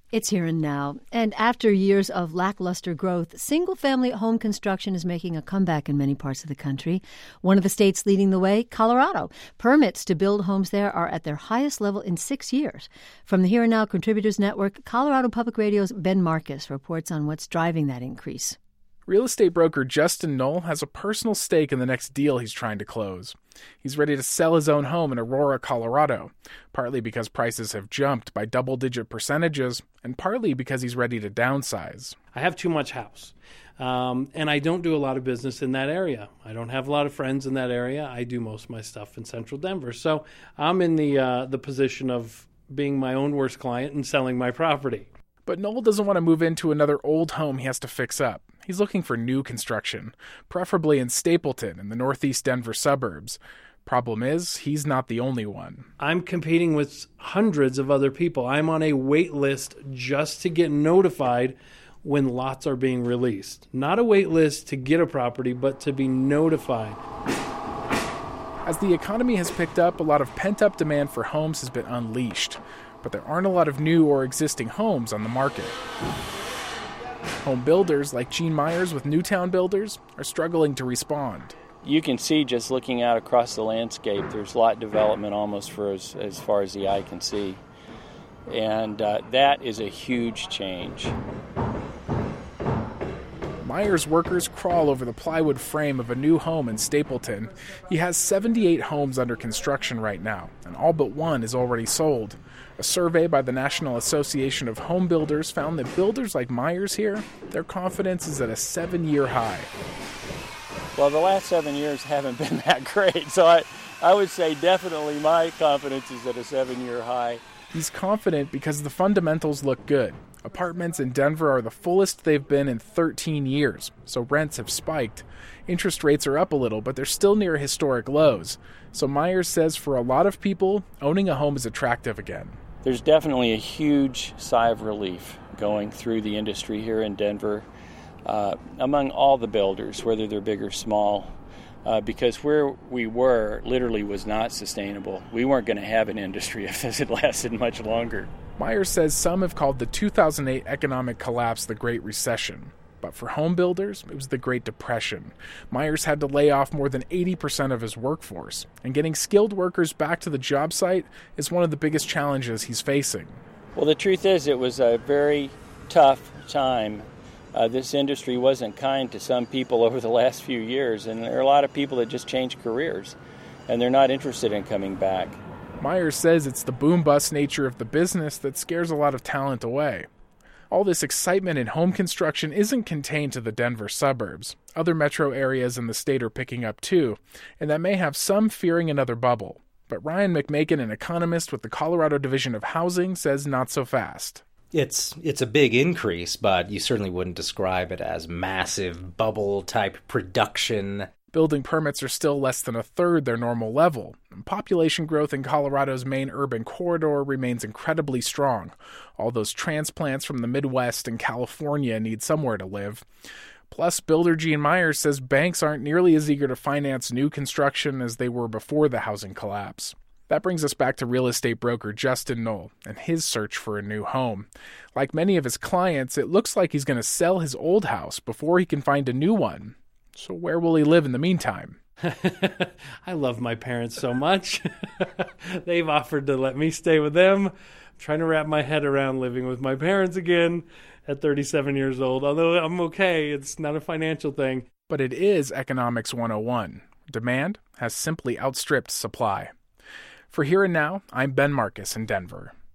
It's here and now. And after years of lackluster growth, single-family home construction is making a comeback in many parts of the country. One of the states leading the way, Colorado. Permits to build homes there are at their highest level in 6 years. From the Here and Now Contributors Network, Colorado Public Radio's Ben Marcus reports on what's driving that increase. Real estate broker Justin Knoll has a personal stake in the next deal he's trying to close. He's ready to sell his own home in Aurora, Colorado, partly because prices have jumped by double-digit percentages, and partly because he's ready to downsize. I have too much house, and I don't do a lot of business in that area. I don't have a lot of friends in that area. I do most of my stuff in central Denver. So I'm in the position of being my own worst client and selling my property. But Knoll doesn't want to move into another old home he has to fix up. He's looking for new construction, preferably in Stapleton in the northeast Denver suburbs. Problem is, he's not the only one. I'm competing with hundreds of other people. I'm on a wait list just to get notified when lots are being released. Not a wait list to get a property, but to be notified. As the economy has picked up, a lot of pent-up demand for homes has been unleashed. But there aren't a lot of new or existing homes on the market. Home builders like Gene Myers with Newtown Builders are struggling to respond. You can see just looking out across the landscape, there's lot development almost for as far as the eye can see. And that is a huge change. Myers workers crawl over the plywood frame of a new home in Stapleton. He has 78 homes under construction right now, and all but one is already sold. A survey by the National Association of Home Builders found that builders like Myers here, their confidence is at a 7-year high. Well, the last 7 years haven't been that great, so I would say definitely my confidence is at a 7-year high. He's confident because the fundamentals look good. Apartments in Denver are the fullest they've been in 13 years, so rents have spiked. Interest rates are up a little, but they're still near historic lows. So Myers says for a lot of people, owning a home is attractive again. There's definitely a huge sigh of relief going through the industry here in Denver among all the builders, whether they're big or small, because where we were literally was not sustainable. We weren't going to have an industry if this had lasted much longer. Myers says some have called the 2008 economic collapse the Great Recession. But for home builders, it was the Great Depression. Myers had to lay off more than 80% of his workforce, and getting skilled workers back to the job site is one of the biggest challenges he's facing. Well, the truth is it was a very tough time. This industry wasn't kind to some people over the last few years, and there are a lot of people that just changed careers, and they're not interested in coming back. Myers says it's the boom-bust nature of the business that scares a lot of talent away. All this excitement in home construction isn't contained to the Denver suburbs. Other metro areas in the state are picking up too, and that may have some fearing another bubble. But Ryan McMakin, an economist with the Colorado Division of Housing, says not so fast. It's a big increase, but you certainly wouldn't describe it as massive bubble-type production. Building permits are still less than a third their normal level. And population growth in Colorado's main urban corridor remains incredibly strong. All those transplants from the Midwest and California need somewhere to live. Plus, builder Gene Myers says banks aren't nearly as eager to finance new construction as they were before the housing collapse. That brings us back to real estate broker Justin Knoll and his search for a new home. Like many of his clients, it looks like he's going to sell his old house before he can find a new one. So where will he live in the meantime? I love my parents so much. They've offered to let me stay with them. I'm trying to wrap my head around living with my parents again at 37 years old. Although I'm okay, it's not a financial thing. But it is Economics 101. Demand has simply outstripped supply. For Here and Now, I'm Ben Marcus in Denver.